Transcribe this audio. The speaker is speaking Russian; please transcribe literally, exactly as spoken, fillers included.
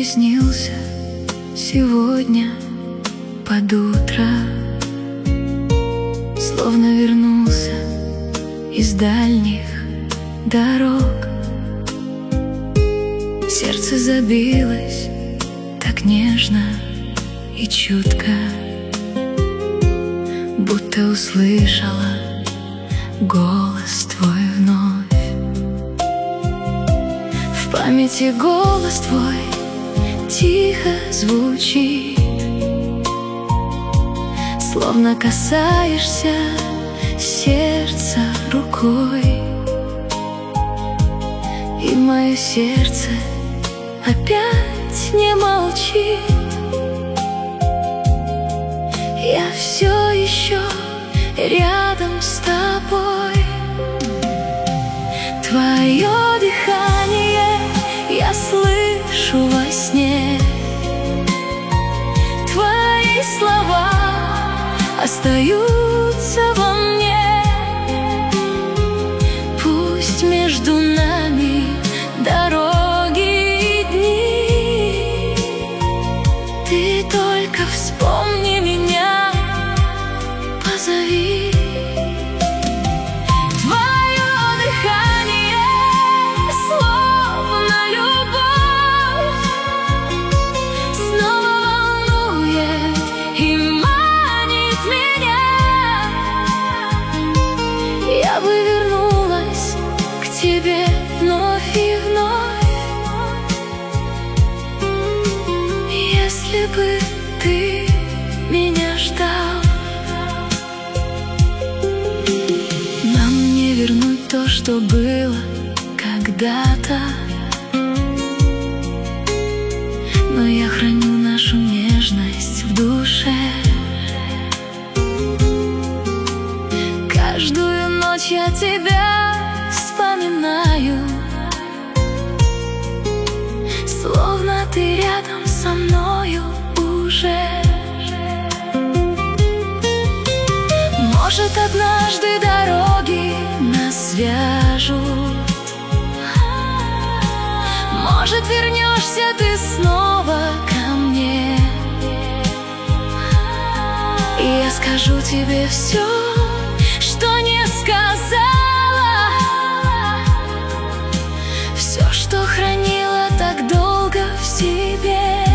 приснился сегодня под утро, словно вернулся из дальних дорог. Сердце забилось так нежно и чутко, будто услышала голос твой вновь. В памяти голос твой тихо звучит, словно касаешься сердца рукой, и мое сердце опять не молчит. Я все еще рядом с тобой. Твое дыхание я слышу во сне, твои слова остаются во мне. Пусть между нами дороги и дни, ты только вспомни меня, позови. Твое дыхание словно любовь, снова волнует и манит меня. Я бы вернулась к тебе вновь и вновь, если бы ты меня ждал. Нам не вернуть то, что было когда-то, но я храню нашу нежность в душе. Каждую ночь я тебя вспоминаю, словно ты рядом со мною уже. Может, однажды дороги нас свяжут, может, вернешься ты снова ко мне, и я скажу тебе все, что не сказала, все, что хранила так долго в себе.